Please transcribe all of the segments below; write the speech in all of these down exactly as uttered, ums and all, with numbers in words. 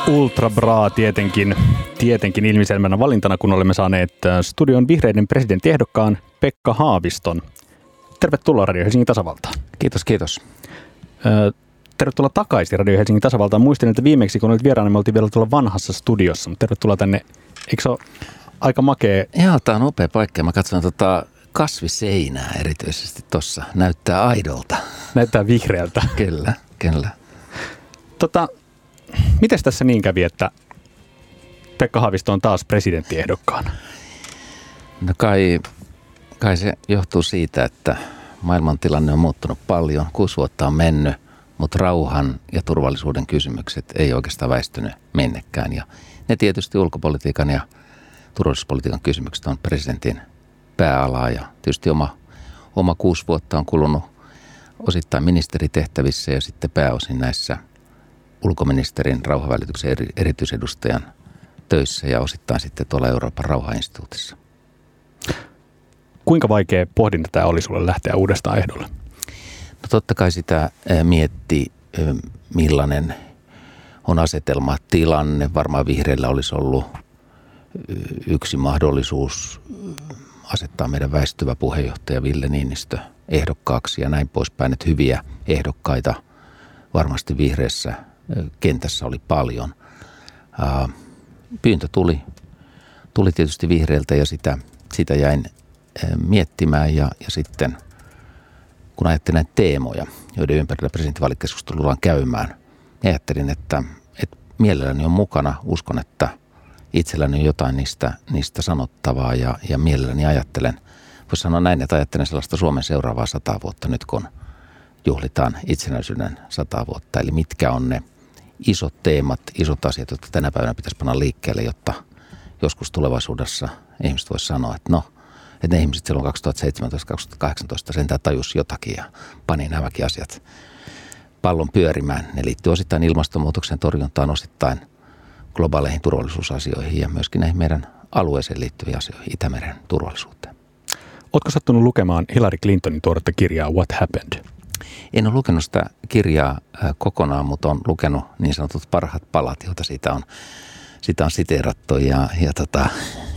Ultra Bra tietenkin, tietenkin ilmiselmänä valintana, kun olemme saaneet studion vihreiden presidenttiehdokkaan Pekka Haaviston. Tervetuloa Radio Helsingin tasavaltaan. Kiitos, kiitos. Tervetuloa takaisin Radio Helsingin tasavaltaan. Muistin, että viimeksi kun olit vieraana, me oltiin vielä tuolla vanhassa studiossa, mutta tervetuloa tänne. Eikö se ole aika makea? Joo, tämä on upea paikka. Mä katson tota kasviseinää erityisesti tuossa. Näyttää aidolta. Näyttää vihreältä. Kyllä, kyllä. Tota, mites tässä niin kävi, että Pekka Haavisto on taas presidenttiehdokkaana? No kai, kai se johtuu siitä, että maailmantilanne on muuttunut paljon. Kuusi vuotta on mennyt, mutta rauhan ja turvallisuuden kysymykset ei oikeastaan väistynyt minnekään. Ja ne tietysti ulkopolitiikan ja turvallisuuspolitiikan kysymykset on presidentin pääalaa. Ja tietysti oma, oma kuusi vuotta on kulunut osittain ministeritehtävissä ja sitten pääosin näissä ulkoministerin rauhanvälityksen eri, erityisedustajan töissä ja osittain sitten tuolla Euroopan rauhainstituutissa. Kuinka vaikea pohdinta tämä oli sulle lähteä uudestaan ehdolle? No totta kai sitä mietti, millainen on asetelma, tilanne. Varmaan vihreillä olisi ollut yksi mahdollisuus asettaa meidän väistyvä puheenjohtaja Ville Niinistö ehdokkaaksi ja näin poispäin. Että hyviä ehdokkaita varmasti vihreässä kentässä oli paljon. Pyyntö tuli, tuli tietysti vihreältä ja sitä, sitä jäin miettimään ja, ja sitten kun ajattelin näitä teemoja, joiden ympärillä presidentinvaalikeskustelu tullaan käymään, ajattelin, että, että mielelläni on mukana. Uskon, että itselläni on jotain niistä, niistä sanottavaa ja, ja mielelläni ajattelen. Voisi sanoa näin, että ajattelen sellaista Suomen seuraavaa sataa vuotta nyt, kun juhlitaan itsenäisyyden sata vuotta. Eli mitkä on ne isot teemat, isot asiat, jotka tänä päivänä pitäisi panna liikkeelle, jotta joskus tulevaisuudessa ihmiset voisi sanoa, että no, että ne ihmiset silloin kaksituhattaseitsemäntoista kaksituhattakahdeksantoista sentään tajusi jotakin ja pani nämäkin asiat pallon pyörimään. Ne liittyy osittain ilmastonmuutoksen torjuntaan, osittain globaaleihin turvallisuusasioihin ja myöskin näihin meidän alueeseen liittyviin asioihin, Itämeren turvallisuuteen. Ootko sattunut lukemaan Hillary Clintonin tuoretta kirjaa What Happened? En ole lukenut sitä kirjaa kokonaan, mutta olen lukenut niin sanotut parhaat palat, joita siitä on, siitä on siteerattu ja, ja tota,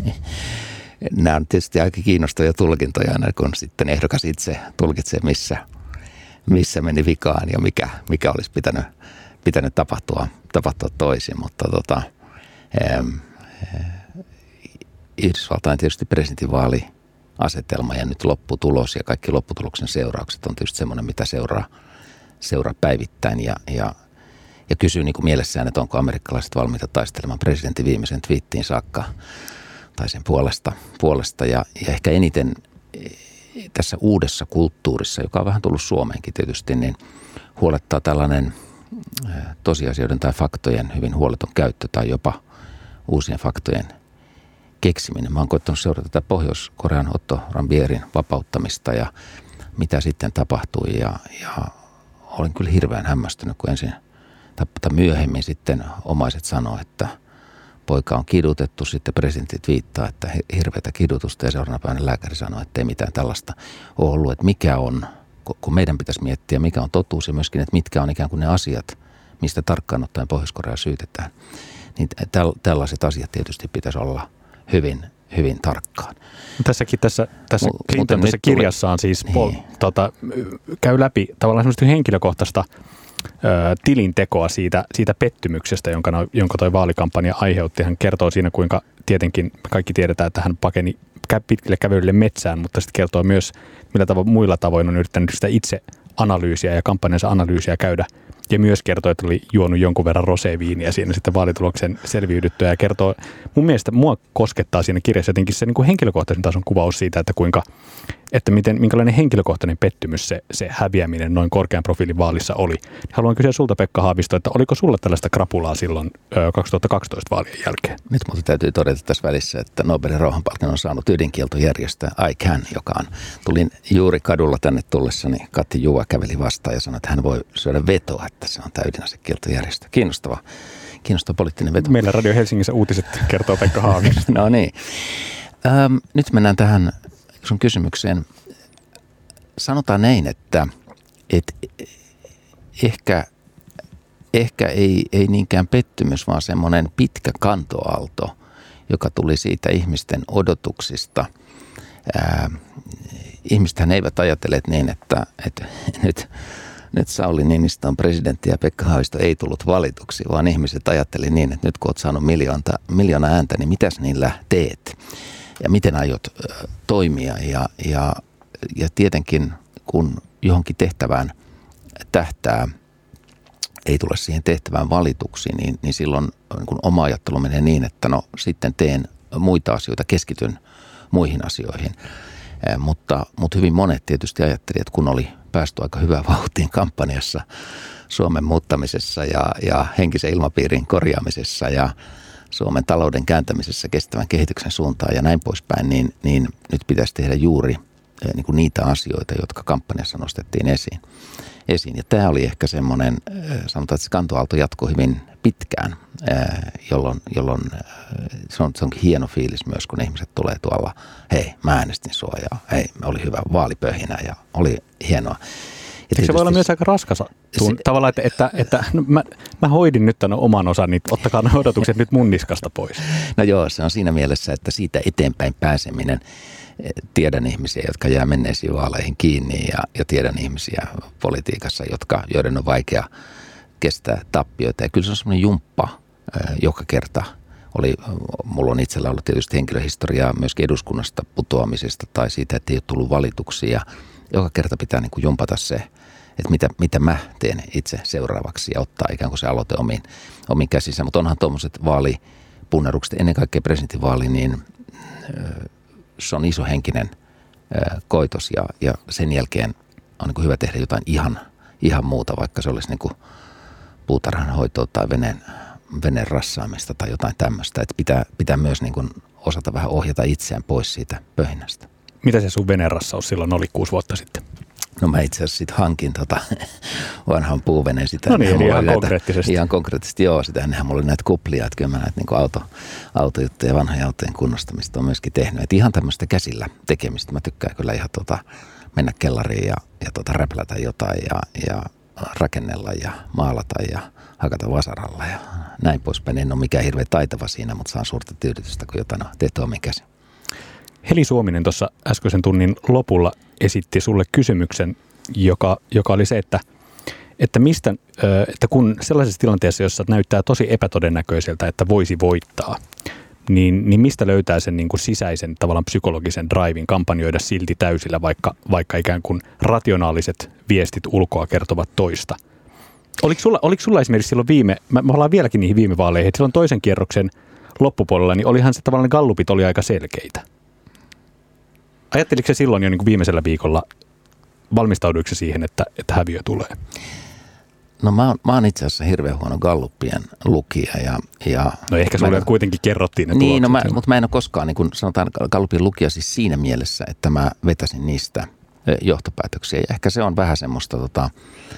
nämä on tietysti aika kiinnostavia tulkintoja, kun sitten ehdokas itse tulkitsee, missä, missä meni vikaan ja mikä, mikä olisi pitänyt, pitänyt tapahtua, tapahtua toisin. Mutta tota, Yhdysvaltain tietysti presidentinvaali asetelma ja nyt lopputulos ja kaikki lopputuloksen seuraukset on tietysti semmoinen, mitä seuraa, seuraa päivittäin ja, ja, ja kysyy niin kuin mielessään, että onko amerikkalaiset valmiita taistelemaan presidentin viimeisen twiittiin saakka tai sen puolesta, puolesta. Ja, ja ehkä eniten tässä uudessa kulttuurissa, joka on vähän tullut Suomeenkin tietysti, niin huolettaa tällainen tosiasioiden tai faktojen hyvin huoleton käyttö tai jopa uusien faktojen keksiminen. Mä oon koittanut seurata tätä Pohjois-Korean Otto Rambierin vapauttamista ja mitä sitten tapahtui ja, ja olin kyllä hirveän hämmästynyt, kun ensin tai myöhemmin sitten omaiset sanoo, että poika on kidutettu, sitten presidentti viittaa, että hirveätä kidutusta ja seuraavana päivänä lääkäri sanoo, että ei mitään tällaista ole ollut, että mikä on, kun meidän pitäisi miettiä, mikä on totuus ja myöskin, että mitkä on ikään kuin ne asiat, mistä tarkkaan ottaen Pohjois-Korea syytetään, niin tällaiset asiat tietysti pitäisi olla hyvin, hyvin tarkkaan. Tässäkin tässä, tässä, M- Clinton, tässä kirjassaan siis pol, niin. tota, käy läpi tavallaan semmoista henkilökohtaista ö, tilintekoa siitä, siitä pettymyksestä, jonka, no, jonka toi vaalikampanja aiheutti. Hän kertoo siinä, kuinka tietenkin kaikki tiedetään, että hän pakeni pitkille kävelylle metsään, mutta sitten kertoo myös, millä tavo- muilla tavoin on yrittänyt sitä itse analyysiä ja kampanjansa analyysiä käydä. Ja myös kertoo, että oli juonut jonkun verran roséviiniä siinä sitten vaalituloksen selviydyttyä. Ja kertoo, mun mielestä mua koskettaa siinä kirjassa jotenkin se niin kuin henkilökohtaisen tason kuvaus siitä, että kuinka, että miten, minkälainen henkilökohtainen pettymys se, se häviäminen noin korkean profiilin vaalissa oli. Haluan kysyä sulta, Pekka Haavisto, että oliko sulla tällaista krapulaa silloin ö, kaksituhattakaksitoista vaalien jälkeen? Nyt mutta täytyy todeta tässä välissä, että Nobelin rauhanpalkinnon on saanut ydinkieltojärjestö I C A N, joka on. Tulin juuri kadulla tänne tullessani, Kati Juva käveli vastaan ja sanoi, että hän voi syödä vetoa, että se on tämä ydinasekieltojärjestö. Kiinnostava, kiinnostava poliittinen veto. Meillä Radio Helsingissä uutiset kertoo Pekka Haavisto. No niin. Öm, nyt mennään tähän sun kysymykseen. Sanotaan näin, että, että ehkä ehkä ei, ei niinkään pettymys, vaan semmoinen pitkä kantoaalto, joka tuli siitä ihmisten odotuksista. Ää, ihmisethän eivät ajatelleet niin, että, että nyt, nyt Sauli Niinistö on presidentti ja Pekka Haavisto ei tullut valituksi, vaan ihmiset ajatteli niin, että nyt kun olet saanut miljoona, miljoona ääntä, niin mitäs niillä teet ja miten aiot ä, toimia. Ja, ja, ja tietenkin kun johonkin tehtävään tähtää, ei tule siihen tehtävään valituksi, niin, niin silloin niin kun oma ajattelu menee niin, että no sitten teen muita asioita, keskityn muihin asioihin. Eh, mutta, mutta hyvin monet tietysti ajattelivat, että kun oli päästy aika hyvään vauhtiin kampanjassa Suomen muuttamisessa ja, ja henkisen ilmapiirin korjaamisessa ja Suomen talouden kääntämisessä kestävän kehityksen suuntaan ja näin poispäin, niin, niin nyt pitäisi tehdä juuri eh, niin kuin niitä asioita, jotka kampanjassa nostettiin esiin. esiin. Ja tämä oli ehkä semmoinen, sanotaan, että se kantoaalto jatkoi hyvin pitkään, jolloin, jolloin se, on, se onkin hieno fiilis myös, kun ihmiset tulee tuolla, hei, mä äänestin sua ja hei, oli hyvä vaalipöhinä ja oli hienoa. Eikö se voi olla myös aika raskas tuun, se, tavallaan, että, että, että no, mä, mä hoidin nyt tämän oman osan, niin ottakaa ne odotukset nyt mun niskasta pois. No joo, se on siinä mielessä, että siitä eteenpäin pääseminen, tiedän ihmisiä, jotka jää menneisiin vaaleihin kiinni ja, ja tiedän ihmisiä politiikassa, jotka, joiden on vaikea kestää tappioita. Ja kyllä se on semmoinen jumppa joka kerta. Oli, mulla on itsellä ollut tietysti henkilöhistoriaa myöskin eduskunnasta putoamisesta tai siitä, että ei ole tullut valituksia. Ja joka kerta pitää niin kuin jumpata se, että mitä, mitä mä teen itse seuraavaksi ja ottaa ikään kuin se aloite omiin, omiin käsissä. Mutta onhan tuommoiset vaalipunnerukset, ennen kaikkea presidentinvaali, niin se on iso henkinen ö, koitos ja, ja sen jälkeen on niin kuin hyvä tehdä jotain ihan, ihan muuta, vaikka se olisi niin kuin puutarhan hoitoa tai veneen, veneen rassaamista tai jotain tämmöistä. Että pitää, pitää myös niin kuin osata vähän ohjata itseään pois siitä pöhinästä. Mitä se sun veneen rassaus silloin oli kuusi vuotta sitten? No mä itse asiassa sitten hankin tota vanhan puuveneen. Sitä, no niin, eli ihan näitä, konkreettisesti. Ihan konkreettisesti, joo. Sitähän mulla oli näitä kuplia, että kyllä mä näitä niin auto, autojuttuja, vanhoja autojen kunnostamista on myöskin tehnyt. Et ihan tämmöistä käsillä tekemistä. Mä tykkään kyllä ihan tota, mennä kellariin ja, ja tota, räplätä jotain ja, ja rakennella ja maalata ja hakata vasaralla ja näin poispäin. En ole mikään hirveän taitava siinä, mutta saan suurta tyydytystä, kun jotain on tehty omin käsin. Heli Suominen tuossa äskeisen tunnin lopulla esitti sulle kysymyksen, joka, joka oli se, että, että, mistä, että kun sellaisessa tilanteessa, jossa näyttää tosi epätodennäköiseltä, että voisi voittaa, niin, niin mistä löytää sen niin kuin sisäisen tavallaan psykologisen drivein kampanjoida silti täysillä, vaikka, vaikka ikään kuin rationaaliset viestit ulkoa kertovat toista. Oliko sulla, oliko sulla esimerkiksi silloin viime, mä, mä ollaan vieläkin niihin viime vaaleihin, että silloin toisen kierroksen loppupuolella, niin olihan se tavallaan gallupit oli aika selkeitä. Ajatteliko se silloin jo niin kuin viimeisellä viikolla, valmistauduiko se siihen, että, että häviö tulee? No mä oon, mä oon itse asiassa hirveän huono gallupien lukija. Ja, ja no ehkä sulle kuitenkin kerrottiin ne niin, tulokset. No mä, mutta mä en ole koskaan, niin kuin sanotaan, gallupien lukija siis siinä mielessä, että mä vetäisin niistä johtopäätöksiä. Ja ehkä se on vähän semmoista tota,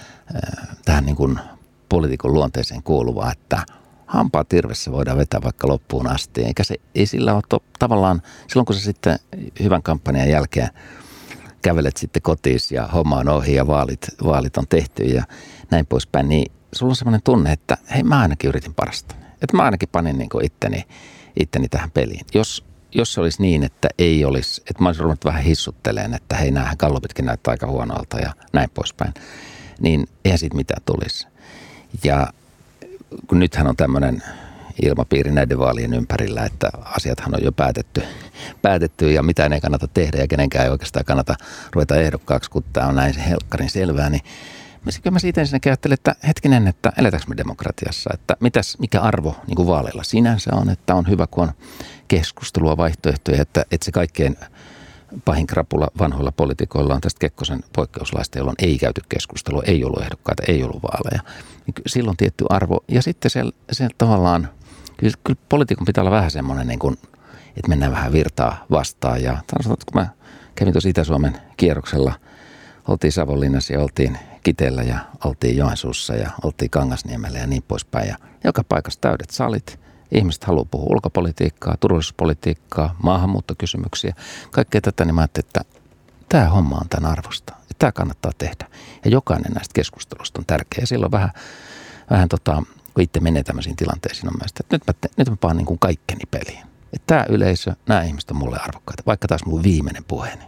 tähän niin kuin poliitikon luonteeseen kuuluvaa, että hampaa tirvessä voidaan vetää vaikka loppuun asti. Eikä se, ei sillä ole to, tavallaan, silloin kun sä sitten hyvän kampanjan jälkeen kävelet sitten kotiin ja homma on ohi ja vaalit, vaalit on tehty ja näin poispäin, niin sulla on semmoinen tunne, että hei, mä ainakin yritin parasta. Että mä ainakin panin niin kuin itteni, itteni tähän peliin. Jos, jos se olisi niin, että ei olisi, että mä olisin ruvennut vähän hissutteleen, että hei, näähän gallupitkin näyttää aika huonolta ja näin poispäin, niin eihän siitä mitään tulisi. Ja kun nythän on tämmöinen ilmapiiri näiden vaalien ympärillä, että asiathan on jo päätetty, päätetty ja mitään ei kannata tehdä ja kenenkään ei oikeastaan kannata ruveta ehdokkaaksi, kun tämä on näin se helkkarin selvää, niin kyllä mä siitä ensinnäkin ajattelin, että hetkinen, että eletäänkö me demokratiassa, että mitäs, mikä arvo niin kuin vaaleilla sinänsä on, että on hyvä, kun on keskustelua, vaihtoehtoja, että, että se kaikkein pahin krapula vanhoilla poliitikoilla on tästä Kekkosen poikkeuslaista, jolloin ei käyty keskustelua, ei ollut ehdokkaita, ei ollut vaaleja. Silloin tietty arvo. Ja sitten se, se tavallaan, kyllä, kyllä poliitikon pitää olla vähän semmoinen, niin kuin, että mennään vähän virtaa vastaan. Ja sanotaan, kun mä kävin tuossa Itä-Suomen kierroksella, oltiin Savonlinnassa ja oltiin Kiteellä ja oltiin Joensuussa ja oltiin Kangasniemellä ja niin poispäin. Ja joka paikassa täydet salit. Ihmiset haluaa puhua ulkopolitiikkaa, turvallisuuspolitiikkaa, maahanmuuttokysymyksiä. Kaikkea tätä, niin mä ajattelin, että tämä homma on tämän arvosta. Tämä kannattaa tehdä. Ja jokainen näistä keskustelusta on tärkeä. Ja silloin vähän, vähän tota, kun itse menee tämmöisiin tilanteisiin, on mielestä, että nyt mä, te, nyt mä paan niin kuin kaikkeni peliin. Että tämä yleisö, nämä ihmiset on mulle arvokkaita, vaikka taas mun viimeinen puheeni.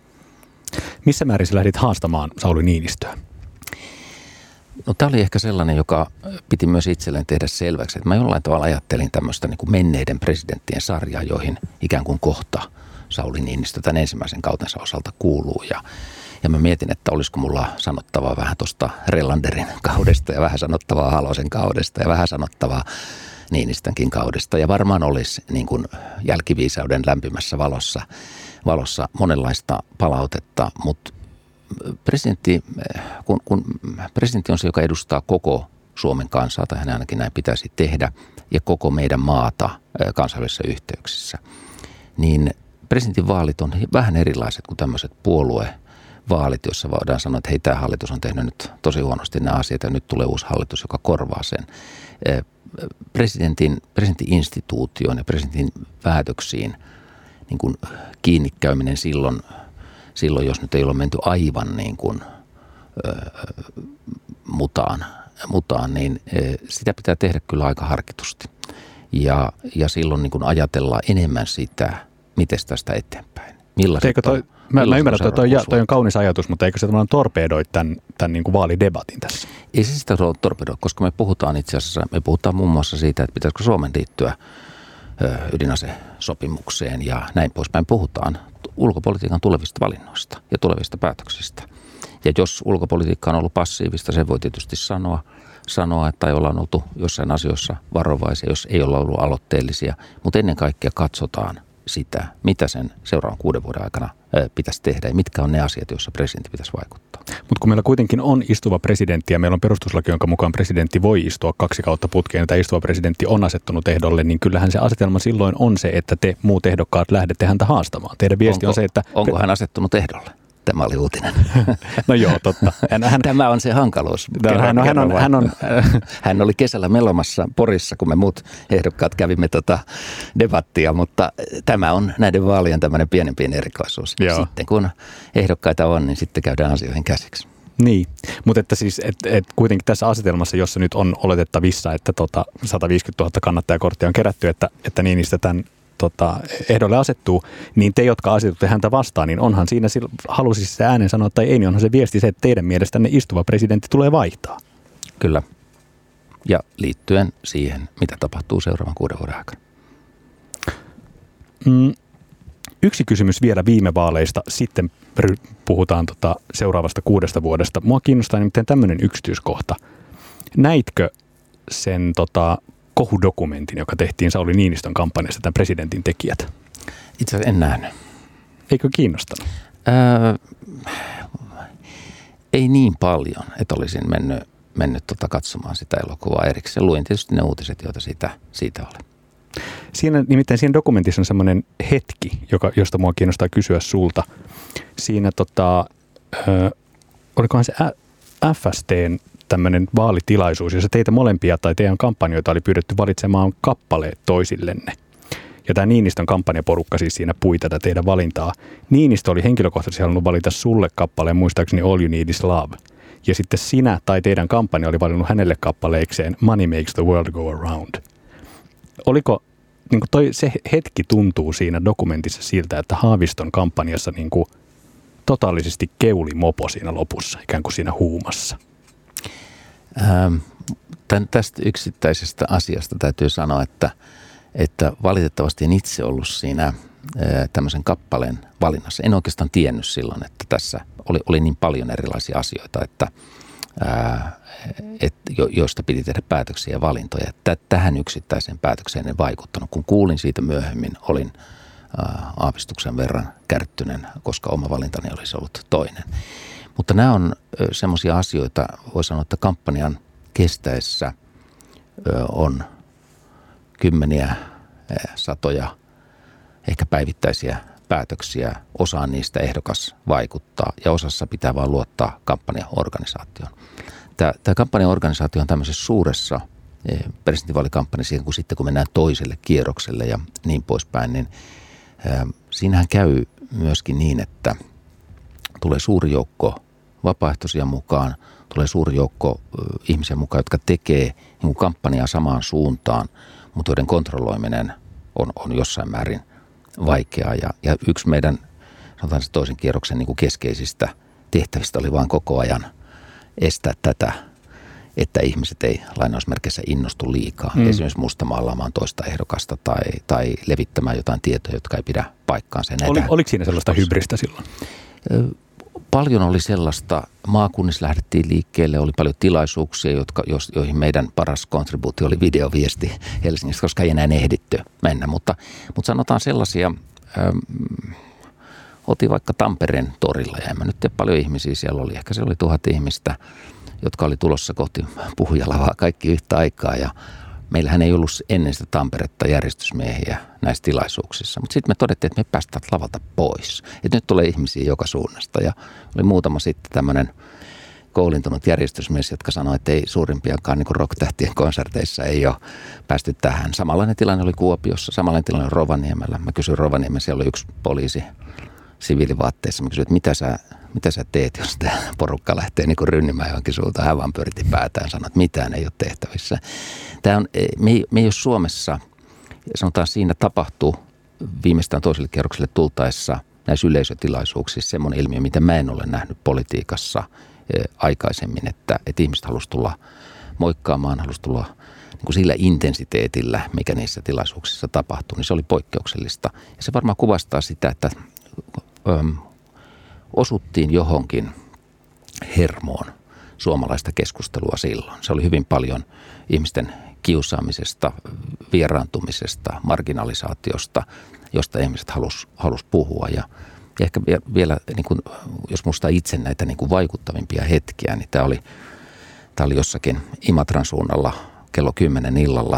Missä määrin sä lähdit haastamaan Sauli Niinistöä? No tämä oli ehkä sellainen, joka piti myös itselleen tehdä selväksi, että mä jollain tavalla ajattelin tämmöistä niin kuin menneiden presidenttien sarjaa, joihin ikään kuin kohta Sauli Niinistö tämän ensimmäisen kautensa osalta kuuluu. Ja, ja mä mietin, että olisiko mulla sanottavaa vähän tuosta Relanderin kaudesta ja vähän sanottavaa Halosen kaudesta ja vähän sanottavaa Niinistönkin kaudesta. Ja varmaan olisi niin kuin jälkiviisauden lämpimässä valossa, valossa monenlaista palautetta, mutta presidentti, kun, kun presidentti on se, joka edustaa koko Suomen kansaa, tai hän ainakin näin pitäisi tehdä, ja koko meidän maata kansainvälisissä yhteyksissä, niin presidentin vaalit on vähän erilaiset kuin tämmöiset puoluevaalit, joissa voidaan sanoa, että hei, tämä hallitus on tehnyt nyt tosi huonosti nämä asiat, ja nyt tulee uusi hallitus, joka korvaa sen. Presidentin, presidentin instituutioon ja presidentin päätöksiin niin kuin kiinnikäyminen silloin, silloin, jos nyt ei ole menty aivan niin kuin ö, mutaan, mutaan, niin sitä pitää tehdä kyllä aika harkitusti. Ja, ja silloin niin kuin ajatellaan enemmän sitä, miten tästä eteenpäin. Millaiset toi, on, mä, mä ymmärrän, että toi, toi on kaunis ajatus, mutta eikö se tavallaan torpedoi tämän, tämän niin kuin vaalidebatin tässä? Ei se sitä torpedoi, koska me puhutaan itse asiassa, me puhutaan muun muassa siitä, että pitäisikö Suomen liittyä ydinasesopimukseen ja näin poispäin. Puhutaan ulkopolitiikan tulevista valinnoista ja tulevista päätöksistä. Ja jos ulkopolitiikka on ollut passiivista, se voi tietysti sanoa, sanoa, että ei ollaan oltu jossain asioissa varovaisia, jos ei olla ollut aloitteellisia. Mutta ennen kaikkea katsotaan sitä, mitä sen seuraavan kuuden vuoden aikana pitäisi tehdä ja mitkä on ne asiat, joissa presidentti pitäisi vaikuttaa. Mutta kun meillä kuitenkin on istuva presidentti ja meillä on perustuslaki, jonka mukaan presidentti voi istua kaksi kautta putkeen ja tämä istuva presidentti on asettunut ehdolle, niin kyllähän se asetelma silloin on se, että te muut ehdokkaat lähdette häntä haastamaan. Teidän viesti onko, on se, että... Onko hän asettunut ehdolle? Tämä oli uutinen. No joo, totta. Hän, Tämä on se hankaluus. Kerran, hän, on, hän, on, hän, on, hän oli kesällä melomassa Porissa, kun me muut ehdokkaat kävimme tota debattia, mutta tämä on näiden vaalien tämmöinen pienen pieni erikoisuus. Joo. Sitten kun ehdokkaita on, niin sitten käydään asioihin käsiksi. Niin, mutta että siis et, et kuitenkin tässä asetelmassa, jossa nyt on oletettavissa, että tota sata viisikymmentätuhatta kannattajakorttia on kerätty, että, että Niinistö tämän Tota, ehdolle asettuu, niin te, jotka asetutte häntä vastaan, niin onhan siinä, halusi se äänen sanoa tai ei, niin onhan se viesti se, että teidän mielestänne istuva presidentti tulee vaihtaa. Kyllä. Ja liittyen siihen, mitä tapahtuu seuraavan kuuden vuoden aikana. Mm, yksi kysymys vielä viime vaaleista, sitten puhutaan tota seuraavasta kuudesta vuodesta. Mua kiinnostaa nimittäin tämmöinen yksityiskohta. Näitkö sen tota, kohudokumentin, joka tehtiin Sauli Niinistön kampanjasta, tämän presidentin tekijät? Itse asiassa en nähnyt. Eikö kiinnostanut? Öö, ei niin paljon, että olisin mennyt, mennyt tota katsomaan sitä elokuvaa erikseen. Luin tietysti ne uutiset, joita siitä, siitä oli. Siinä, nimittäin siinä dokumentissa on semmoinen hetki, joka, josta mua kiinnostaa kysyä sulta. Siinä tota, ö, olikohan se F S T:n tämmöinen vaalitilaisuus, jossa teitä molempia tai teidän kampanjoita oli pyydetty valitsemaan kappaleet toisillenne. Ja tämä Niinistön kampanjaporukka siis siinä pui tätä teidän valintaa. Niinistö oli henkilökohtaisesti halunnut valita sulle kappaleen, muistaakseni All You Need Is Love. Ja sitten sinä tai teidän kampanja oli valinnut hänelle kappaleekseen Money Makes the World Go Around. Oliko, niin kuin toi, se hetki tuntuu siinä dokumentissa siltä, että Haaviston kampanjassa niin kuin totaalisesti keuli mopo siinä lopussa, ikään kuin siinä huumassa. Tän, tästä yksittäisestä asiasta täytyy sanoa, että, että valitettavasti en itse ollut siinä tämmöisen kappaleen valinnassa. En oikeastaan tiennyt silloin, että tässä oli, oli niin paljon erilaisia asioita, että, ää, et, jo, joista piti tehdä päätöksiä ja valintoja. Tä, tähän yksittäiseen päätökseen en vaikuttanut. Kun kuulin siitä myöhemmin, olin ää, aavistuksen verran kärttynen, koska oma valintani olisi ollut toinen. Mutta nämä on semmoisia asioita, voi sanoa, että kampanjan kestäessä on kymmeniä, satoja, ehkä päivittäisiä päätöksiä. Osaan niistä ehdokas vaikuttaa ja osassa pitää vaan luottaa kampanjaorganisaatioon. Tämä, tämä kampanjaorganisaatio on tämmöisessä suuressa presidentinvaalikampanjassa, kun sitten kun mennään toiselle kierrokselle ja niin poispäin, niin siinähän käy myöskin niin, että tulee suuri joukko vapaaehtoisia mukaan, tulee suuri joukko ihmisiä mukaan, jotka tekee niin kuin kampanjaa samaan suuntaan, mutta joiden kontrolloiminen on, on jossain määrin vaikeaa. Ja, ja yksi meidän, sanotaan se toisen kierroksen niin kuin keskeisistä tehtävistä oli vaan koko ajan estää tätä, että ihmiset ei lainausmerkeissä innostu liikaa. Mm. Esimerkiksi mustamaalaamaan toista ehdokasta tai, tai levittämään jotain tietoja, jotka ei pidä paikkaansa. Oli, oliko siinä sellaista hybristä silloin? Paljon oli sellaista. Maakunnissa lähdettiin liikkeelle, oli paljon tilaisuuksia, jotka, joihin meidän paras kontribuutio oli videoviesti Helsingistä, koska ei enää ehditty mennä. Mutta, mutta sanotaan sellaisia, ähm, otin vaikka Tampereen torilla ja en mä nyt tiedä paljon ihmisiä siellä oli. Ehkä se oli tuhat ihmistä, jotka oli tulossa kohti puhujalavaa kaikki yhtä aikaa ja meillähän ei ollut ennen sitä Tamperetta järjestysmiehiä näissä tilaisuuksissa, mutta sitten me todettiin, että me päästään lavalta pois. Että nyt tulee ihmisiä joka suunnasta ja oli muutama sitten tämmöinen koulintunut järjestysmies, jotka sanoi, että ei suurimpiakaan niin kuin rock-tähtien konserteissa ei ole päästy tähän. Samanlainen tilanne oli Kuopiossa, samanlainen tilanne oli Rovaniemellä. Mä kysyin Rovaniemellä, siellä oli yksi poliisi siviilivaatteissa. Mä kysyin, että mitä sä, mitä sä teet, jos tämä porukka lähtee niin kuin rynnimään johonkin suuntaan. Hän vaan pyöritti päätään ja sanoi, että mitään ei ole tehtävissä. Tämä on, me, ei, me ei ole Suomessa, sanotaan siinä tapahtuu viimeistään toiselle kierrokselle tultaessa näissä yleisötilaisuuksissa semmoinen ilmiö, mitä mä en ole nähnyt politiikassa aikaisemmin, että, että ihmiset halusi tulla moikkaamaan, halusi tulla niin kuin sillä intensiteetillä, mikä niissä tilaisuuksissa tapahtuu, niin se oli poikkeuksellista. Ja se varmaan kuvastaa sitä, että öm, osuttiin johonkin hermoon suomalaista keskustelua silloin. Se oli hyvin paljon ihmisten kiusaamisesta, vieraantumisesta, marginalisaatiosta, josta ihmiset halus, halus puhua. Ja, ja ehkä vielä, niin kuin, jos muistaa itse näitä niin kuin vaikuttavimpia hetkiä, niin tämä oli, tämä oli jossakin Imatran suunnalla kello kymmenen illalla.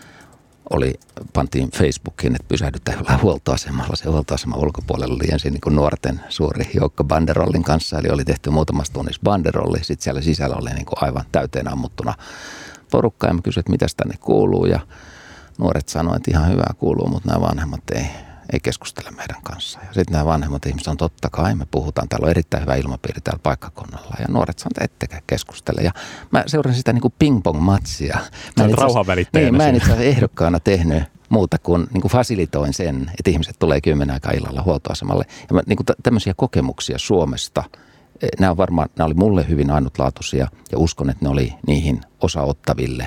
Oli, pantiin Facebookiin, että pysähdytään jollain huoltoasemalla. Se huoltoaseman ulkopuolella oli ensin niin kuin nuorten suuri joukko banderollin kanssa, eli oli tehty muutamassa tunnissa banderolli. Sitten siellä sisällä oli niin kuin aivan täyteen ammuttuna porukka, ja mä kysyin, että mitäs tänne kuuluu, ja nuoret sanoivat, että ihan hyvää kuuluu, mutta nämä vanhemmat ei, ei keskustele meidän kanssa. Ja sitten nämä vanhemmat ihmiset on totta kai, me puhutaan, täällä on erittäin hyvä ilmapiiri täällä paikkakunnalla, ja nuoret sanoivat, että ettekä keskustele. Ja mä seurasin sitä niin kuin ping-pong-matsia. Mä en rauhan välittäjänä. Niin, mä en itse asiassa ehdokkaana tehnyt muuta kuin, niin kuin fasilitoin sen, että ihmiset tulee kymmenen aikaa illalla huoltoasemalle. Ja mä, niin kuin tämmöisiä kokemuksia Suomesta, nämä, on varmaan, nämä oli mulle hyvin ainutlaatuisia ja uskon, että ne oli niihin osaottaville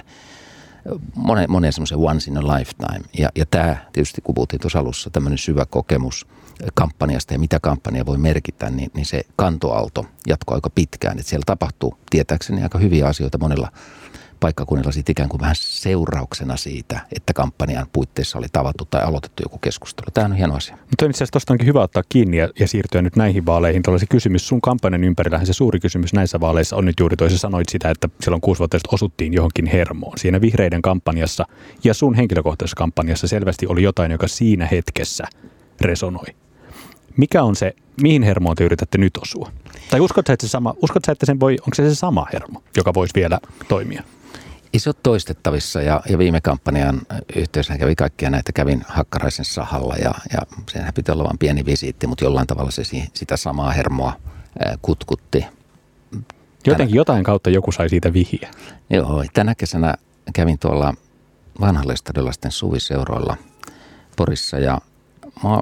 monen, monen semmoisen once in a lifetime. Ja, ja tämä tietysti, kun puhuttiin tuossa alussa, tämmöinen syvä kokemus kampanjasta ja mitä kampanja voi merkitä, niin, niin se kantoaalto jatkoi aika pitkään. Että siellä tapahtuu tietääkseni aika hyviä asioita monilla paikkakunnilla siitä ikään kuin vähän seurauksena siitä, että kampanjan puitteissa oli tavattu tai aloitettu joku keskustelu. Tämä on hieno asia. Mutta itse asiassa tuosta onkin hyvä ottaa kiinni ja, ja siirtyä nyt näihin vaaleihin. Tällainen kysymys sun kampanjan ympärillähän se suuri kysymys näissä vaaleissa on nyt juuri toi, sä sanoit sitä, että silloin kuusi vuotta sitten osuttiin johonkin hermoon. Siinä vihreiden kampanjassa ja sun henkilökohtaisessa kampanjassa selvästi oli jotain, joka siinä hetkessä resonoi. Mikä on se, mihin hermoon te yritätte nyt osua? Tai uskot sä, että se, sama, uskot sä, että sen voi, onko se se sama hermo, joka voisi vielä toimia? Ei se ole toistettavissa ja, ja viime kampanjan yhteydessä kävi kaikkia näitä. Kävin Hakkaraisen sahalla ja, ja senhän piti olla vain pieni visiitti, mutta jollain tavalla se sitä samaa hermoa ää, kutkutti. Jotenkin jotain kautta joku sai siitä vihiä. Joo, tänä kesänä kävin tuolla vanhalle stadiolaisten suviseuroilla Porissa ja mua,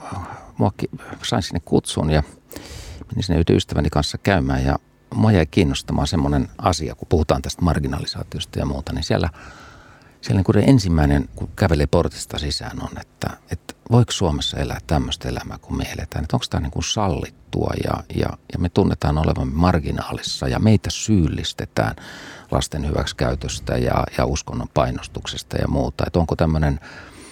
mua sain sinne kutsun ja menin sinne yhden ystäväni kanssa käymään ja mua jäi kiinnostamaan semmoinen asia, kun puhutaan tästä marginalisaatiosta ja muuta, niin siellä, siellä niin kuin ensimmäinen, kun kävelee portista sisään on, että, että voiko Suomessa elää tämmöistä elämää, kun me eletään, että onko tämä niin kuin sallittua ja, ja, ja me tunnetaan olevamme marginaalissa ja meitä syyllistetään lasten hyväksikäytöstä ja, ja uskonnon painostuksesta ja muuta, että onko tämmöinen,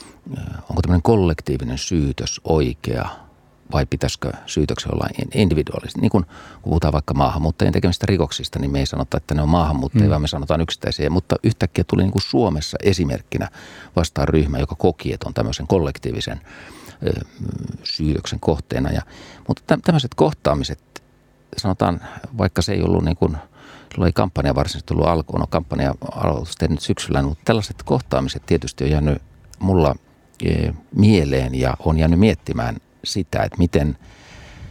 onko tämmöinen kollektiivinen syytös oikea vai pitäisikö syytöksen olla individuaalisesti? Niin kun puhutaan vaikka maahanmuuttajien tekemistä rikoksista, niin me ei sanota, että ne on maahanmuuttajia, mm. vaan me sanotaan yksittäisiä. Mutta yhtäkkiä tuli niin kuin Suomessa esimerkkinä vastaan ryhmä, joka koki, että on tämmöisen kollektiivisen ö, syytöksen kohteena. Ja, mutta tämmöiset kohtaamiset, sanotaan, vaikka se ei ollut niin kuin, ei kampanja varsinaisesti tullut alkuun, on kampanja aloitus tehnyt syksyllä, mutta tällaiset kohtaamiset tietysti on jäänyt mulla e, mieleen ja on jäänyt miettimään sitä, että miten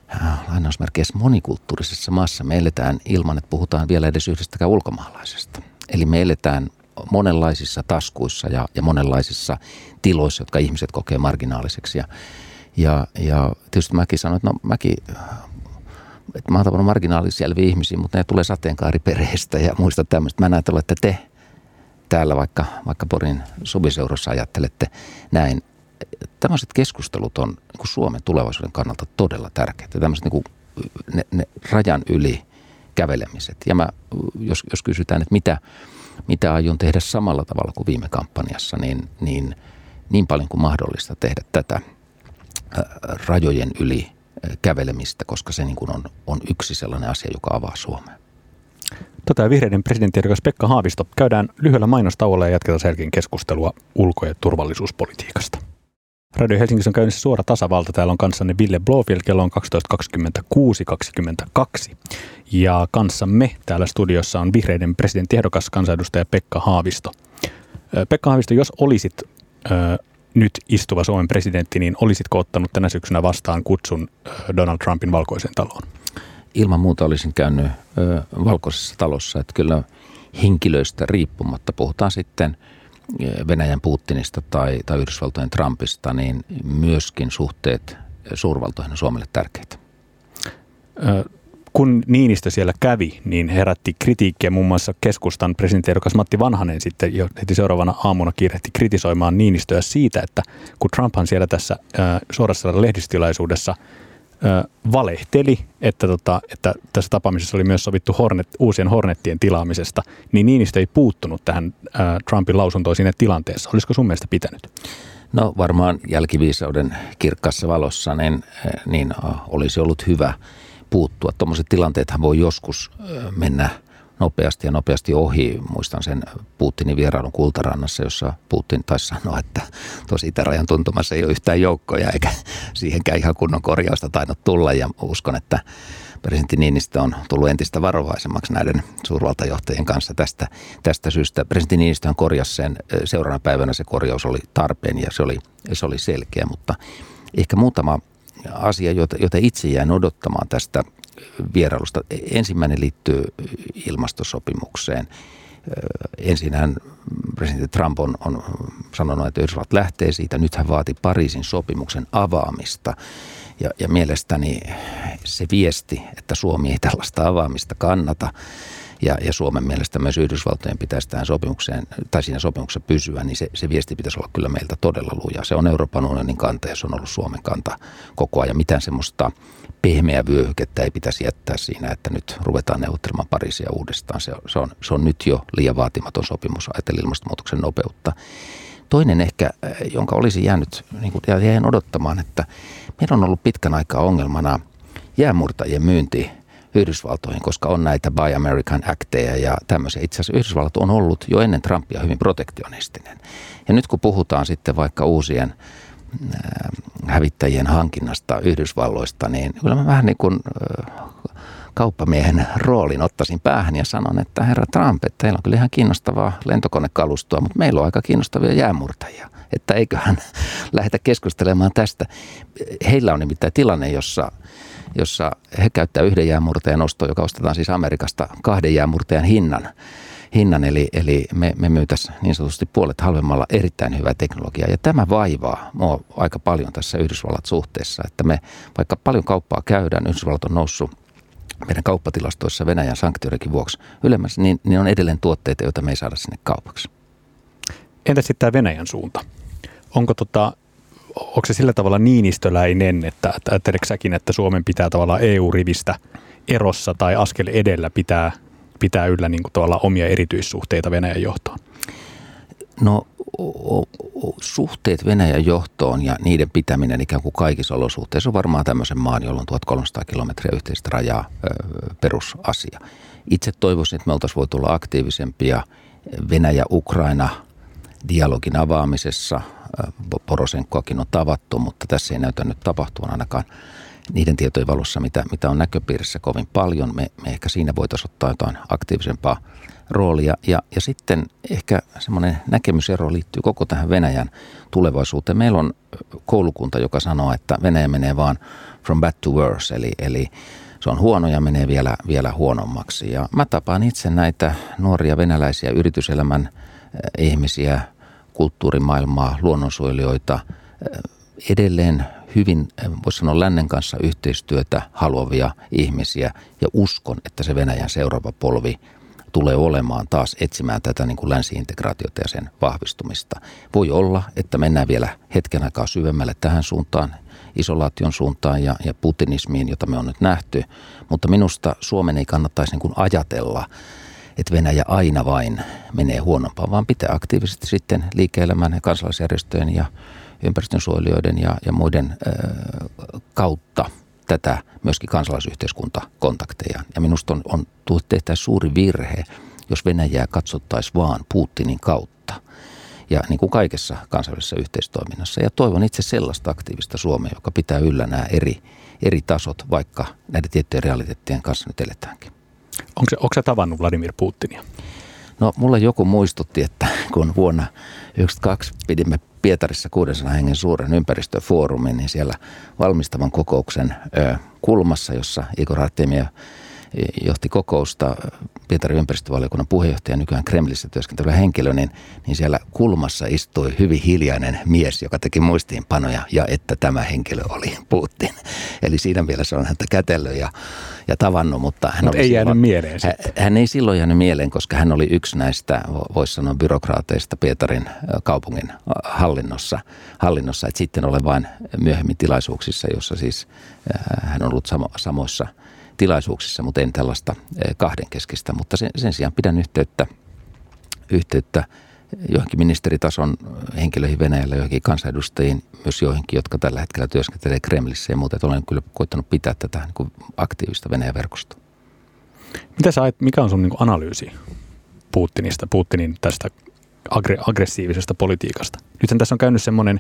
lainausmerkeissä monikulttuurisessa maassa me eletään ilman, että puhutaan vielä edes yhdestäkään ulkomaalaisesta. Eli me eletään monenlaisissa taskuissa ja, ja monenlaisissa tiloissa, jotka ihmiset kokee marginaaliseksi. Ja, ja, ja tietysti mäkin sanoin, että no mäkin, että mä oon tavannut marginaalisia selviä ihmisiä, mutta ne tulee sateenkaariperheestä ja muista tämmöistä. Mä näen, että te täällä vaikka, vaikka Porin Subiseurassa ajattelette näin. Tämmöiset keskustelut on niin kuin Suomen tulevaisuuden kannalta todella tärkeitä. Tämmöiset niin kuin ne, ne rajan yli kävelemiset. Ja mä, jos, jos kysytään, että mitä, mitä aion tehdä samalla tavalla kuin viime kampanjassa, niin niin, niin paljon kuin mahdollista tehdä tätä rajojen yli kävelemistä, koska se niin kuin on, on yksi sellainen asia, joka avaa Suomea. Tota vihreiden presidenttiehdokas Pekka Haavisto. Käydään lyhyellä mainostauolla ja jatketaan sen jälkeen keskustelua ulko- ja turvallisuuspolitiikasta. Radio Helsingissä on käynnissä suora tasavalta. Täällä on kanssanne Ville Blåfjell, kello on kaksitoista kaksikymmentäkuusi kaksikymmentäkaksi. Ja kanssamme täällä studiossa on vihreiden presidenttiehdokas kansanedustaja Pekka Haavisto. Pekka Haavisto, jos olisit ö, nyt istuva Suomen presidentti, niin olisitko ottanut tänä syksynä vastaan kutsun ö, Donald Trumpin valkoiseen taloon? Ilman muuta olisin käynyt ö, valkoisessa talossa, että kyllä henkilöistä riippumatta, puhutaan sitten Venäjän Putinista tai, tai Yhdysvaltojen Trumpista, niin myöskin suhteet suurvaltoihin on Suomelle tärkeitä. Kun Niinistö siellä kävi, niin herätti kritiikkiä muun muassa keskustan presidenttiehdokas Matti Vanhanen sitten jo heti seuraavana aamuna kiirehti kritisoimaan Niinistöä siitä, että kun Trumphan siellä tässä suorassa lehdistilaisuudessa valehteli, että, tota, että tässä tapaamisessa oli myös sovittu Hornet, uusien Hornettien tilaamisesta, niin Niinistö ei puuttunut tähän ä, Trumpin lausuntoon siinä tilanteessa. Olisiko sun mielestä pitänyt? No varmaan jälkiviisauden kirkkaassa valossa niin, niin olisi ollut hyvä puuttua. Tuommoiset tilanteethan voi joskus mennä nopeasti ja nopeasti ohi. Muistan sen Putinin vierailun Kultarannassa, jossa Putin taisi sanoa, että tuossa itärajan tuntumassa ei ole yhtään joukkoja, eikä siihenkään ihan kunnon korjausta tainnut tulla. Ja uskon, että presidentti Niinistö on tullut entistä varovaisemmaksi näiden suurvaltajohtajien kanssa tästä, tästä syystä. Presidentti Niinistöhän korjasi sen seuraavana päivänä, se korjaus oli tarpeen ja se oli, se oli selkeä, mutta ehkä muutama asia, jota, jota itse jäin odottamaan tästä vierailusta. Ensimmäinen liittyy ilmastosopimukseen. Ensinnähän presidentti Trump on, on sanonut, että Yhdysvallat lähtee siitä. Nyt hän vaati Pariisin sopimuksen avaamista. Ja, ja mielestäni se viesti, että Suomi ei tällaista avaamista kannata, ja, ja Suomen mielestä myös Yhdysvaltojen pitäisi tähän sopimukseen, tai siinä sopimuksessa pysyä, niin se, se viesti pitäisi olla kyllä meiltä todella luja. Se on Euroopan unionin kanta ja se on ollut Suomen kanta koko ajan. Mitään semmoista pehmeää vyöhykettä ei pitäisi jättää siinä, että nyt ruvetaan neuvottelemaan Pariisia uudestaan. Se, se, on, se on nyt jo liian vaatimaton sopimus, ajatellen ilmastonmuutoksen nopeutta. Toinen ehkä, jonka olisi jäänyt, niin kuin jäin odottamaan, että meillä on ollut pitkän aikaa ongelmana jäänmurtajien myynti Yhdysvaltoihin, koska on näitä Buy American Acteja ja tämmöisiä. Itse asiassa Yhdysvallat on ollut jo ennen Trumpia hyvin protektionistinen. Ja nyt kun puhutaan sitten vaikka uusien äh, hävittäjien hankinnasta Yhdysvalloista, niin kyllä mä vähän niin kuin äh, kauppamiehen roolin ottaisin päähän ja sanon, että herra Trump, että teillä on kyllä ihan kiinnostavaa lentokonekalustoa, mutta meillä on aika kiinnostavia jäänmurtajia. Että eiköhän lähdetä keskustelemaan tästä. Heillä on nimittäin tilanne, jossa jossa he käyttää yhden jäänmurtajan ostoa, joka ostetaan siis Amerikasta kahden jäänmurtajan hinnan. hinnan eli eli me, me myytäisiin niin sanotusti puolet halvemmalla erittäin hyvää teknologiaa. Ja tämä vaivaa mua aika paljon tässä Yhdysvallat suhteessa, että me vaikka paljon kauppaa käydään, Yhdysvallat on noussut meidän kauppatilastoissa Venäjän sanktioidenkin vuoksi ylemmässä, niin, niin on edelleen tuotteita, joita me ei saada sinne kaupaksi. Entä sitten tämä Venäjän suunta? Onko tota... Onko se sillä tavalla niinistöläinen, että ajatteletko säkin, että Suomen pitää tavallaan E U-rivistä erossa tai askel edellä pitää, pitää yllä niin kuin tavallaan omia erityissuhteita Venäjän johtoon? No o, o, suhteet Venäjän johtoon ja niiden pitäminen ikään kuin kaikissa olosuhteissa on varmaan tämmöisen maan, jolla on tuhatkolmesataa kilometriä yhteistä rajaa ö, perusasia. Itse toivoisin, että me oltaisiin voitu olla aktiivisempia Venäjä-Ukraina-dialogin avaamisessa. Porosenkoakin on tavattu, mutta tässä ei näytä nyt tapahtuvan ainakaan niiden tietojen valossa, mitä, mitä on näköpiirissä kovin paljon. Me, me ehkä siinä voitaisiin ottaa jotain aktiivisempaa roolia. Ja, ja sitten ehkä semmoinen näkemysero liittyy koko tähän Venäjän tulevaisuuteen. Meillä on koulukunta, joka sanoo, että Venäjä menee vaan from bad to worse, eli, eli se on huono ja menee vielä, vielä huonommaksi. Ja mä tapaan itse näitä nuoria venäläisiä yrityselämän ihmisiä, kulttuurimaailmaa, luonnonsuojelijoita, edelleen hyvin, voisi sanoa, lännen kanssa yhteistyötä haluavia ihmisiä, ja uskon, että se Venäjän seuraava polvi tulee olemaan taas etsimään tätä niin kuin länsi-integraatiota ja sen vahvistumista. Voi olla, että mennään vielä hetken aikaa syvemmälle tähän suuntaan, isolaation suuntaan ja, ja putinismiin, jota me on nyt nähty, mutta minusta Suomen ei kannattaisi niin kuin ajatella, että Venäjä aina vain menee huonompaan, vaan pitää aktiivisesti sitten liike-elämän ja kansalaisjärjestöjen ja ympäristönsuojelijoiden ja, ja muiden ö, kautta tätä myöskin kansalaisyhteiskuntakontakteja. Ja minusta on, on tehtäisiin suuri virhe, jos Venäjää katsottaisiin vaan Putinin kautta. Ja niin kuin kaikessa kansainvälisessä yhteistoiminnassa. Ja toivon itse sellaista aktiivista Suomea, joka pitää yllä nämä eri, eri tasot, vaikka näiden tiettyjen realiteettien kanssa nyt eletäänkin. Onko se, onko se tavannut Vladimir Putinia? No, mulle joku muistutti, että kun vuonna yhdeksänkymmentäkaksi pidimme Pietarissa kuudensadan hengen suuren ympäristöfoorumin, niin siellä valmistavan kokouksen ö, kulmassa, jossa Igor Artemiev johti kokousta, Pietarin ympäristövaliokunnan puheenjohtaja, nykyään Kremlissä työskentelevä henkilö, niin, niin siellä kulmassa istui hyvin hiljainen mies, joka teki muistiinpanoja, ja että tämä henkilö oli Putin. Eli siinä mielessä on häntä kätellyt ja, ja tavannut, mutta hän Mut oli ei silloin, jäänyt mieleen hän, hän ei silloin jäänyt mieleen, koska hän oli yksi näistä, voisi sanoa, byrokraateista Pietarin kaupungin hallinnossa. hallinnossa. Et sitten olen vain myöhemmin tilaisuuksissa, jossa siis hän on ollut samo, samoissa tilaisuuksissa, mutta en tällaista kahdenkeskistä, mutta sen, sen sijaan pidän yhteyttä, yhteyttä johonkin ministeritason henkilöihin Venäjällä, johonkin kansanedustajiin, myös joihinkin, jotka tällä hetkellä työskentelee Kremlissä ja muuta, että olen kyllä koittanut pitää tätä niin kuin aktiivista Venäjä-verkostoa. Mitä sä ajat, mikä on sun niin kuin analyysi Putinista, Putinin tästä aggressiivisesta politiikasta? Nythän tässä on käynyt semmoinen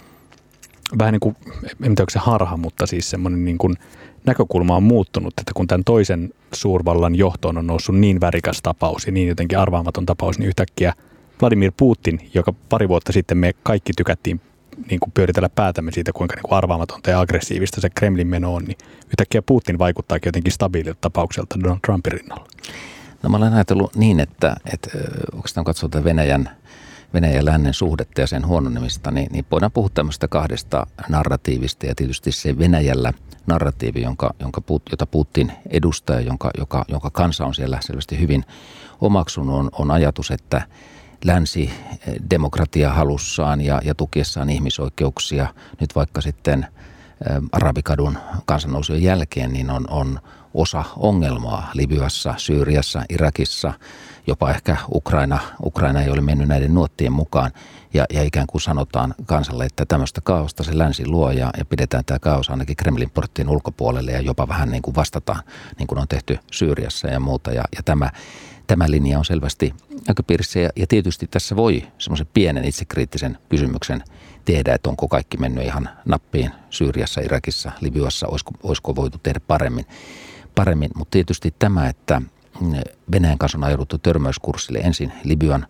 vähän niin kuin, en tiedä onko se harha, mutta siis semmoinen niin kuin näkökulma on muuttunut, että kun tämän toisen suurvallan johtoon on noussut niin värikäs tapaus ja niin jotenkin arvaamaton tapaus, niin yhtäkkiä Vladimir Putin, joka pari vuotta sitten me kaikki tykättiin niin kuin pyöritellä päätämme siitä, kuinka niin kuin arvaamatonta ja aggressiivista se Kremlin meno on, niin yhtäkkiä Putin vaikuttaakin jotenkin stabiililta tapaukselta Donald Trumpin rinnalla. No mä olen ajatellut niin, että, että oikeastaan katsotaan Venäjän Venäjän ja lännen suhdetta ja sen huononemista, niin, niin voidaan puhua tämmöistä kahdesta narratiivista. Ja tietysti se Venäjällä narratiivi, jonka, jonka, jota Putin edustaa, jonka, joka, jonka kansa on siellä selvästi hyvin omaksunut, on, on ajatus, että länsi demokratia halussaan ja, ja tukiessaan ihmisoikeuksia, nyt vaikka sitten ä, Arabikadun kansannousujen jälkeen, niin on, on osa ongelmaa Libyassa, Syyriassa, Irakissa, jopa ehkä Ukraina, Ukraina ei ole mennyt näiden nuottien mukaan ja, ja ikään kuin sanotaan kansalle, että tämmöistä kaaosta se länsi luo ja, ja pidetään tämä kaos ainakin Kremlin porttien ulkopuolelle ja jopa vähän niin kuin vastataan, niin kuin on tehty Syyriassa ja muuta. Ja, ja tämä, tämä linja on selvästi näköpiirissä ja, ja tietysti tässä voi semmoisen pienen itsekriittisen kysymyksen tehdä, että onko kaikki mennyt ihan nappiin Syyriassa, Irakissa, Libyassa, olisiko, olisiko voitu tehdä paremmin. paremmin. Mutta tietysti tämä, että Venäjän kanssa on ajauduttu törmäyskurssille ensin Libyan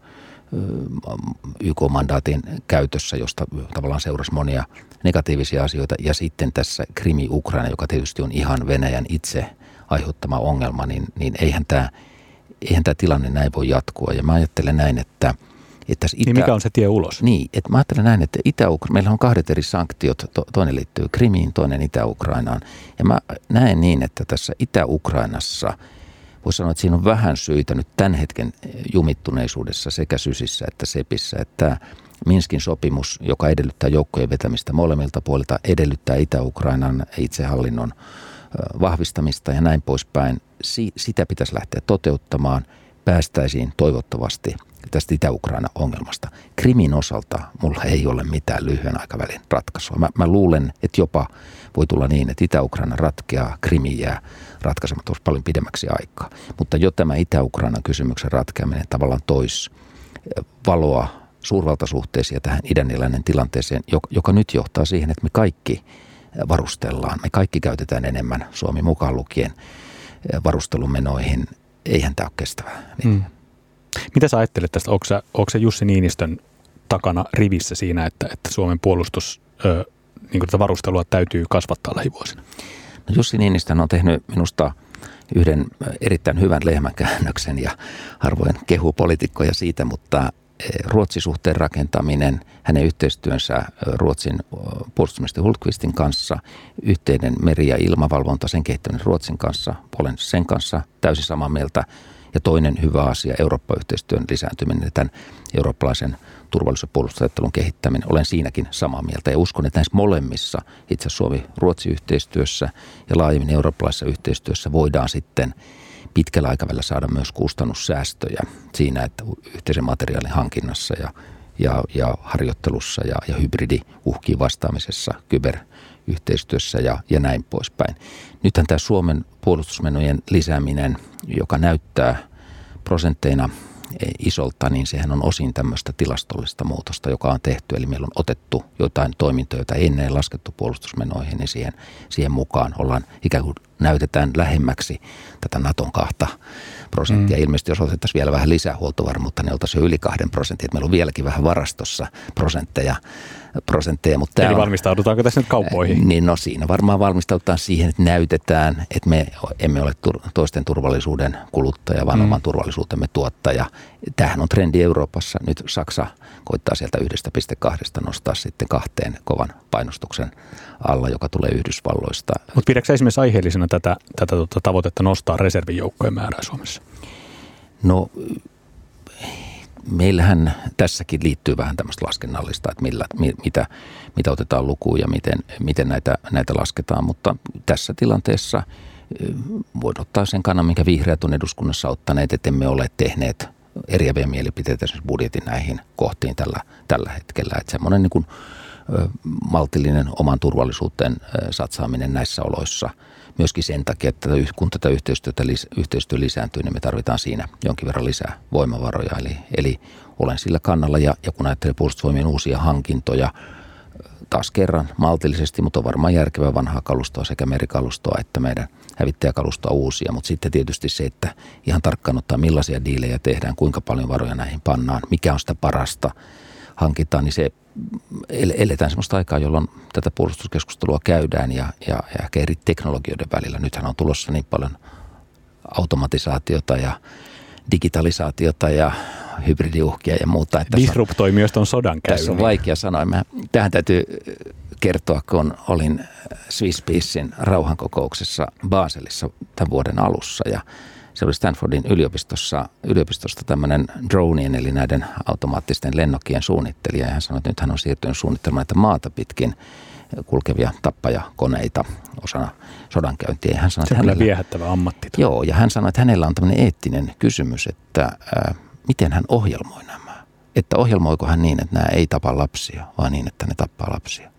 Y K-mandaatin käytössä, josta tavallaan seurasi monia negatiivisia asioita, ja sitten tässä Krimi-Ukraina, joka tietysti on ihan Venäjän itse aiheuttama ongelma, niin, niin eihän tämä eihän tämä tilanne näin voi jatkua. Ja mä ajattelen näin, että Että Itä... Niin mikä on se tie ulos? Niin, että mä ajattelen näin, että Itä-Ukra... meillä on kahdet eri sanktiot. To- toinen liittyy Krimiin, toinen Itä-Ukrainaan. Ja mä näen niin, että tässä Itä-Ukrainassa voisi sanoa, että siinä on vähän syitä nyt tämän hetken jumittuneisuudessa sekä Sysissä että Sepissä, että Minskin sopimus, joka edellyttää joukkojen vetämistä molemmilta puolilta, edellyttää Itä-Ukrainan itsehallinnon vahvistamista ja näin poispäin. Si- sitä pitäisi lähteä toteuttamaan. Päästäisiin toivottavasti tästä Itä-Ukraina-ongelmasta. Krimin osalta mulla ei ole mitään lyhyen aikavälin ratkaisua. Mä, mä luulen, että jopa voi tulla niin, että Itä-Ukraina ratkeaa, Krimi jää ratkaisematta paljon pidemmäksi aikaa. Mutta jo tämä Itä-Ukrainan kysymyksen ratkeaminen tavallaan toisi valoa suurvaltasuhteisiin tähän idän ja lännen tilanteeseen, joka, joka nyt johtaa siihen, että me kaikki varustellaan. Me kaikki käytetään enemmän, Suomi mukaan lukien, varustelumenoihin. Eihän tämä ole kestävää. Mm. Mitä sä ajattelet tästä? Onko sä, onko sä Jussi Niinistön takana rivissä siinä, että, että Suomen puolustus, ö, niin kuin tätä varustelua täytyy kasvattaa lähivuosina? No Jussi Niinistön on tehnyt minusta yhden erittäin hyvän lehmänkäännöksen ja harvoin kehuu poliitikkoja siitä, mutta Ruotsi-suhteen rakentaminen, hänen yhteistyönsä Ruotsin puolustusministeri Hultqvistin kanssa, yhteinen meri- ja ilmavalvonta, sen kehittäminen Ruotsin kanssa, olen sen kanssa täysin samaa mieltä. Ja toinen hyvä asia, Eurooppa-yhteistyön lisääntyminen ja tämän eurooppalaisen turvallisuus- ja puolustusajattelun kehittäminen. Olen siinäkin samaa mieltä ja uskon, että näissä molemmissa, itse asiassa Suomi-Ruotsi-yhteistyössä ja laajemmin eurooppalaisessa yhteistyössä voidaan sitten pitkällä aikavälillä saada myös kustannussäästöjä siinä, että yhteisen materiaalin hankinnassa ja, ja, ja harjoittelussa ja, ja hybridiuhkiin vastaamisessa, kyberyhteistyössä ja, ja näin poispäin. Nythän tämä Suomen puolustusmenojen lisääminen, joka näyttää prosentteina isolta, niin sehän on osin tämmöistä tilastollista muutosta, joka on tehty. Eli meillä on otettu jotain toimintoja, joita ennen laskettu puolustusmenoihin, niin siihen, siihen mukaan ollaan ikään kuin näytetään lähemmäksi tätä Naton kahta prosenttia. Mm. Ilmeisesti jos otettaisiin vielä vähän lisää huoltovarmuutta, niin oltaisiin jo yli kahden prosenttia. Meillä on vieläkin vähän varastossa prosentteja. prosentteja mutta Eli on, valmistaudutaanko tässä nyt kauppoihin? Niin no siinä varmaan valmistaudutaan siihen, että näytetään, että me emme ole toisten turvallisuuden kuluttaja, vaan mm. oman turvallisuutemme tuottaja. Tämähän on trendi Euroopassa. Nyt Saksa koittaa sieltä yhdestä pilkku kahdesta nostaa sitten kahteen kovan painostuksen alla, joka tulee Yhdysvalloista. Mutta pidätkö esimerkiksi aiheellisena tätä, tätä tuota, tavoitetta nostaa reservijoukkojen määrää Suomessa? No meillähän tässäkin liittyy vähän tämmöistä laskennallista, että millä, mitä, mitä otetaan lukuun ja miten, miten näitä, näitä lasketaan, mutta tässä tilanteessa voin ottaa sen kannan, minkä vihreät on eduskunnassa ottaneet, että emme ole tehneet eriäviä mielipiteitä esimerkiksi budjetin näihin kohtiin tällä, tällä hetkellä. Että semmoinen niin kuin maltillinen oman turvallisuuteen satsaaminen näissä oloissa myöskin sen takia, että kun tätä yhteistyötä, yhteistyö lisääntyy, niin me tarvitaan siinä jonkin verran lisää voimavaroja. Eli, eli olen sillä kannalla ja, ja kun ajattelee puolustusvoimien uusia hankintoja, taas kerran maltillisesti, mutta on varmaan järkevää vanhaa kalustoa sekä merikalustoa että meidän hävittäjäkalustoa uusia. Mutta sitten tietysti se, että ihan tarkkaan ottaa millaisia diilejä tehdään, kuinka paljon varoja näihin pannaan, mikä on sitä parasta hankitaan, niin se eletään sellaista aikaa, jolloin tätä puolustuskeskustelua käydään ja, ja, ja ehkä eri teknologioiden välillä. Nythän on tulossa niin paljon automatisaatiota ja digitalisaatiota ja hybridiuhkia ja muuta. Disruptoi myös tuon sodan käynnin. Tässä on vaikea sanoa. Mä, tähän täytyy kertoa, kun olin Swiss Peacen rauhankokouksessa Baselissa tämän vuoden alussa ja se oli Stanfordin yliopistossa, yliopistosta tämmöinen droneen, eli näiden automaattisten lennokkien suunnittelija. Ja hän sanoi, että nyt hän on siirtynyt suunnittelemaan näitä maata pitkin kulkevia tappajakoneita osana sodankäyntiä. Ja hän sanoi, se on kyllä viehättävä ammatti. Joo, ja hän sanoi, että hänellä on tämmöinen eettinen kysymys, että äh, miten hän ohjelmoi nämä. Että ohjelmoiko hän niin, että nämä ei tapa lapsia, vaan niin, että ne tappaa lapsia.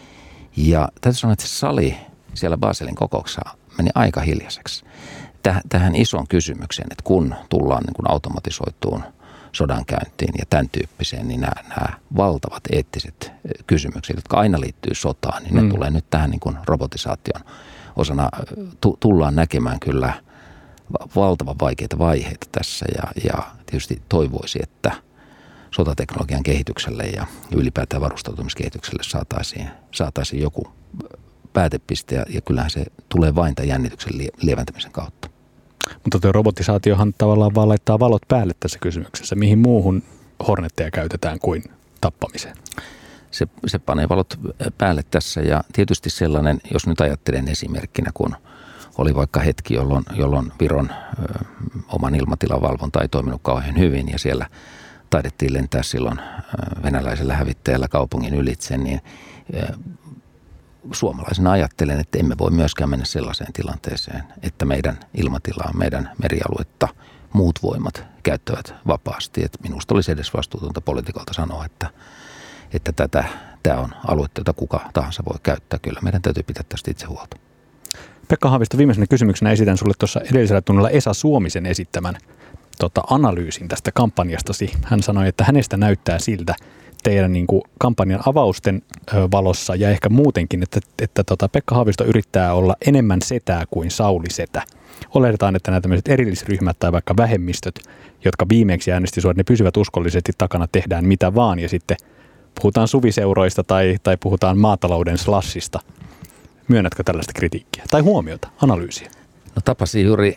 Ja täytyy sanoa, että se sali siellä Baselin kokouksessa meni aika hiljaiseksi tähän isoon kysymykseen, että kun tullaan niin kuin automatisoituun sodankäyntiin ja tämän tyyppiseen, niin nämä, nämä valtavat eettiset kysymykset, jotka aina liittyy sotaan, niin ne mm. tulee nyt tähän niin kuin robotisaation osana, tu, tullaan näkemään kyllä valtavan vaikeita vaiheita tässä ja, ja tietysti toivoisi, että sotateknologian kehitykselle ja ylipäätään varustautumiskehitykselle saataisiin, saataisiin joku päätepiste ja, ja kyllähän se tulee vain tämän jännityksen lieventämisen kautta. Mutta tuo robotisaatiohan tavallaan vaan laittaa valot päälle tässä kysymyksessä. Mihin muuhun Hornetteja käytetään kuin tappamiseen? Se, se panee valot päälle tässä ja tietysti sellainen, jos nyt ajattelen esimerkkinä, kun oli vaikka hetki, jolloin, jolloin Viron ö, oman ilmatilan valvonta ei toiminut kauhean hyvin ja siellä taidettiin lentää silloin ö, venäläisellä hävittäjällä kaupungin ylitse, niin ö, suomalaisena ajattelen, että emme voi myöskään mennä sellaiseen tilanteeseen, että meidän ilmatilaa, meidän merialuetta muut voimat käyttävät vapaasti. Et minusta olisi edes vastuutonta poliitikolta sanoa, että, että tätä, tämä on aluetta, jota kuka tahansa voi käyttää. Kyllä meidän täytyy pitää tästä itse huolta. Pekka Haavisto, viimeisenä kysymyksenä esitän sulle tuossa edellisellä tunnilla Esa Suomisen esittämän tota, analyysin tästä kampanjastasi. Hän sanoi, että hänestä näyttää siltä teidän niin kuin kampanjan avausten ö, valossa ja ehkä muutenkin, että, että tota Pekka Haavisto yrittää olla enemmän setää kuin Sauli Setä. Oletetaan, että nämä tämmöiset erillisryhmät tai vaikka vähemmistöt, jotka viimeksi äänesti sua, ne pysyvät uskollisesti takana, tehdään mitä vaan ja sitten puhutaan suviseuroista tai, tai puhutaan maatalouden slashista. Myönnätkö tällaista kritiikkiä tai huomiota, analyysiä? No tapasin juuri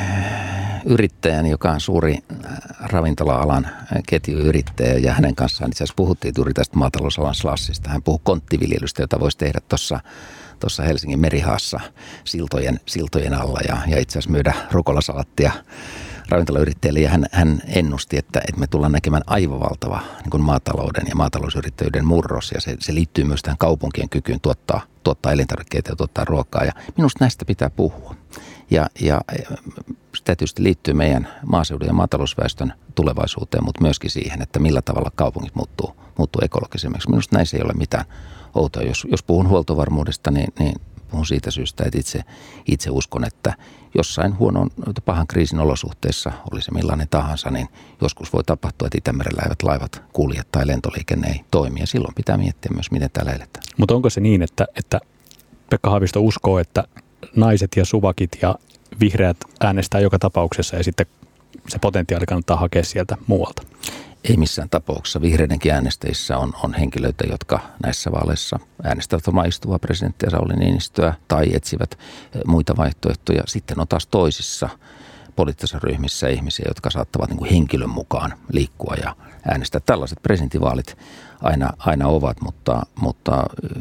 yrittäjän, joka on suuri ravintola-alan ketjuyrittäjä ja hänen kanssaan itse asiassa puhuttiin juuri tästä maatalousalan slashista. Hän puhui konttiviljelystä, jota voisi tehdä tuossa tuossa Helsingin Merihaassa siltojen, siltojen alla ja, ja itse asiassa myydä rukolasalattia ravintolayrittäjille. Ja hän, hän ennusti, että, että me tullaan näkemään aivan valtava niin kuin maatalouden ja maatalousyrittäjyyden murros. Ja se, se liittyy myös tähän kaupunkien kykyyn tuottaa, tuottaa elintarvikkeita ja tuottaa ruokaa. Ja minusta näistä pitää puhua. Ja, ja sitä tietysti liittyy meidän maaseudun ja maatalousväestön tulevaisuuteen, mutta myöskin siihen, että millä tavalla kaupungit muuttuu, muuttuu ekologisemmiksi. Minusta näissä ei ole mitään outoa. Jos, jos puhun huoltovarmuudesta, niin, niin puhun siitä syystä, että itse, itse uskon, että jossain huonon pahan kriisin olosuhteissa, oli se millainen tahansa, niin joskus voi tapahtua, että Itämerellä eivät laivat kulje tai lentoliikenne ei toimi. Ja silloin pitää miettiä myös, miten täällä eletään. Mutta onko se niin, että, että Pekka Haavisto uskoo, että naiset ja suvakit ja vihreät äänestää joka tapauksessa ja sitten se potentiaali kannattaa hakea sieltä muualta? Ei missään tapauksessa. Vihreidenkin äänestäjissä on, on henkilöitä, jotka näissä vaaleissa äänestävät omaa istuvaa presidenttiä Sauli Niinistöä tai etsivät muita vaihtoehtoja. Sitten on taas toisissa poliittisissa ryhmissä ihmisiä, jotka saattavat niin kuin henkilön mukaan liikkua ja äänestää. Tällaiset presidentinvaalit aina, aina ovat, mutta, mutta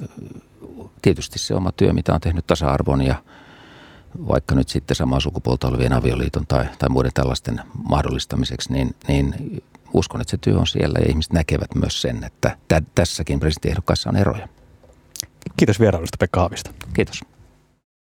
tietysti se oma työ, mitä on tehnyt tasa-arvon ja vaikka nyt sitten samaa sukupuolta olevien avioliiton tai, tai muiden tällaisten mahdollistamiseksi, niin, niin uskon, että se työ on siellä ja ihmiset näkevät myös sen, että tä, tässäkin presidenttiehdokkaissa on eroja. Kiitos vierailusta, Pekka Haavisto. Kiitos.